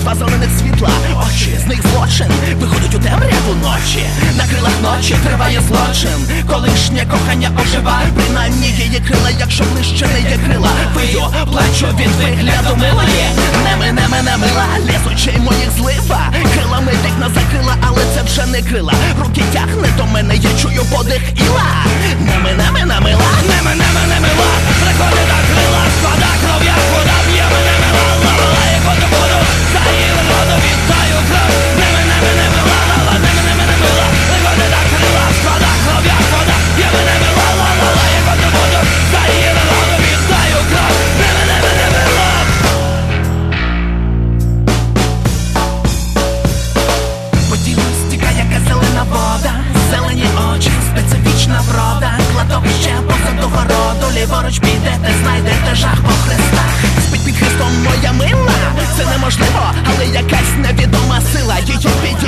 два зелених світла, очі, з них злочин виходить у темряву ночі. На крилах ночі триває злочин, колишнє кохання ожива, принаймні її крила, якщо ближче не є крила. Пию, плачу від вигляду милої, не мене мила, ліс очей моїх злива. Крилами вікна закрила, але це вже не крила. Руки тягне до мене, я чую подих іла. Не мене мила, не мене мила, приходить на крила, склада кров'я, вода б'є мене мила, лавала, як воду воду, за її воду віддаю кров. Не мене мила, лава, не мене мила, приходить на крила, склада кров'я, вода б'є мене мила, лавала, як воду воду, за її воду віддаю кров. Не мене мила. По тілу стікає яка зелена вода, зелені очі, специфічна врода, кладовище позаду городу, ліворуч підете, знайдете жах по хрестах. Спить під хрестом моя мила, це неможливо, але якась невідома сила її підіймає.